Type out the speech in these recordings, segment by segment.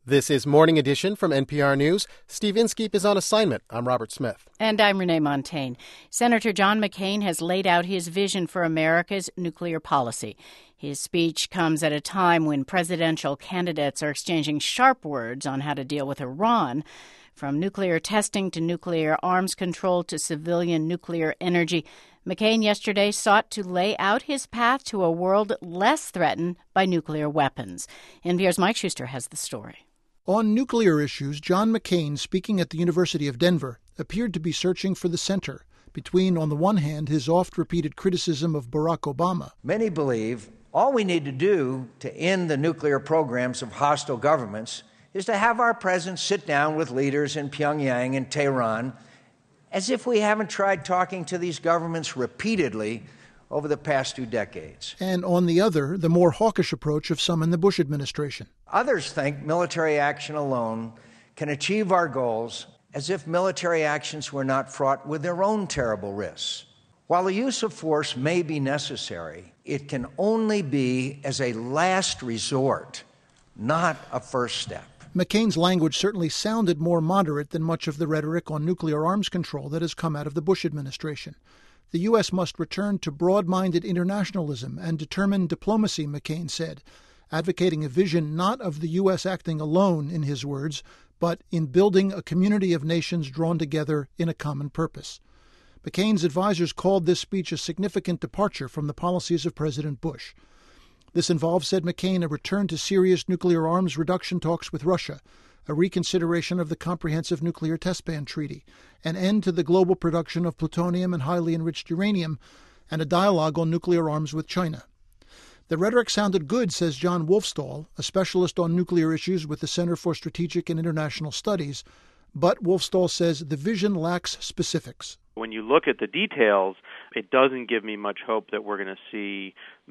This is Morning Edition from NPR News. Steve Inskeep is on assignment. I'm Robert Smith. And I'm Renee Montagne. Senator John McCain has laid out his vision for America's nuclear policy. His speech comes at a time when presidential candidates are exchanging sharp words on how to deal with Iran. From nuclear testing to nuclear arms control to civilian nuclear energy, McCain yesterday sought to lay out his path to a world less threatened by nuclear weapons. NPR's Mike Schuster has the story. On nuclear issues, John McCain, speaking at the University of Denver, appeared to be searching for the center between, on the one hand, his oft-repeated criticism of Barack Obama. Many believe all we need to do to end the nuclear programs of hostile governments is to have our president sit down with leaders in Pyongyang and Tehran, as if we haven't tried talking to these governments repeatedly over the past 2 decades. And on the other, the more hawkish approach of some in the Bush administration. Others think military action alone can achieve our goals, as if military actions were not fraught with their own terrible risks. While the use of force may be necessary, it can only be as a last resort, not a first step. McCain's language certainly sounded more moderate than much of the rhetoric on nuclear arms control that has come out of the Bush administration. The U.S. must return to broad-minded internationalism and determined diplomacy, McCain said, advocating a vision not of the U.S. acting alone, in his words, but in building a community of nations drawn together in a common purpose. McCain's advisers called this speech a significant departure from the policies of President Bush. This involves, said McCain, a return to serious nuclear arms reduction talks with Russia, a reconsideration of the Comprehensive Nuclear Test Ban Treaty, an end to the global production of plutonium and highly enriched uranium, and a dialogue on nuclear arms with China. The rhetoric sounded good, says John Wolfstall, a specialist on nuclear issues with the Center for Strategic and International Studies, but Wolfstall says the vision lacks specifics. When you look at the details, it doesn't give me much hope that we're going to see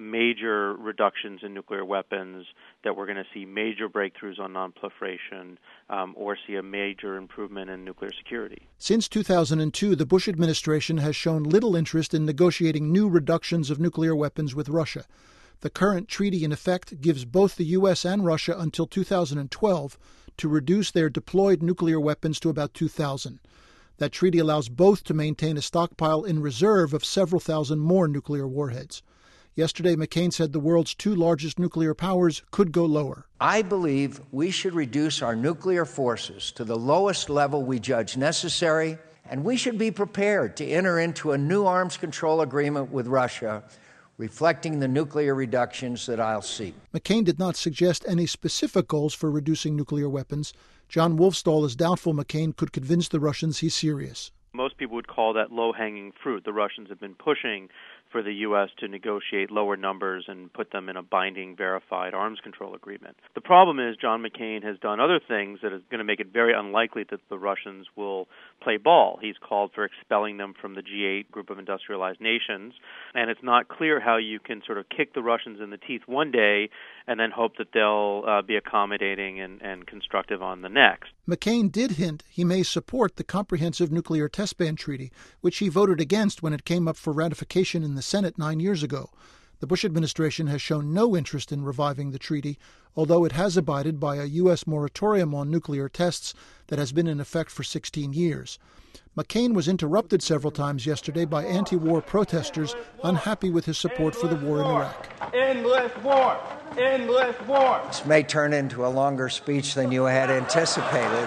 major reductions in nuclear weapons, that we're going to see major breakthroughs on nonproliferation, or see a major improvement in nuclear security. Since 2002, the Bush administration has shown little interest in negotiating new reductions of nuclear weapons with Russia. The current treaty, in effect, gives both the U.S. and Russia until 2012 to reduce their deployed nuclear weapons to about 2,000. That treaty allows both to maintain a stockpile in reserve of several thousand more nuclear warheads. Yesterday, McCain said the world's 2 largest nuclear powers could go lower. I believe we should reduce our nuclear forces to the lowest level we judge necessary, and we should be prepared to enter into a new arms control agreement with Russia, reflecting the nuclear reductions that I'll seek. McCain did not suggest any specific goals for reducing nuclear weapons. John Wolfstall is doubtful McCain could convince the Russians he's serious. Most people would call that low-hanging fruit. The Russians have been pushing for the U.S. to negotiate lower numbers and put them in a binding, verified arms control agreement. The problem is John McCain has done other things that is going to make it very unlikely that the Russians will play ball. He's called for expelling them from the G8 group of industrialized nations, and it's not clear how you can sort of kick the Russians in the teeth one day and then hope that they'll be accommodating and constructive on the next. McCain did hint he may support the Comprehensive Nuclear Test Ban Treaty, which he voted against when it came up for ratification in the Senate 9 years ago. The Bush administration has shown no interest in reviving the treaty, although it has abided by a U.S. moratorium on nuclear tests that has been in effect for 16 years. McCain was interrupted several times yesterday by anti-war protesters unhappy with his support for the war in Iraq. Endless war! Endless war! This may turn into a longer speech than you had anticipated.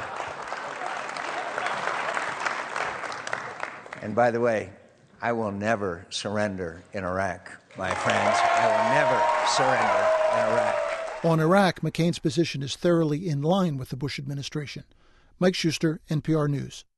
And by the way, I will never surrender in Iraq, my friends. I will never surrender in Iraq. On Iraq, McCain's position is thoroughly in line with the Bush administration. Mike Schuster, NPR News.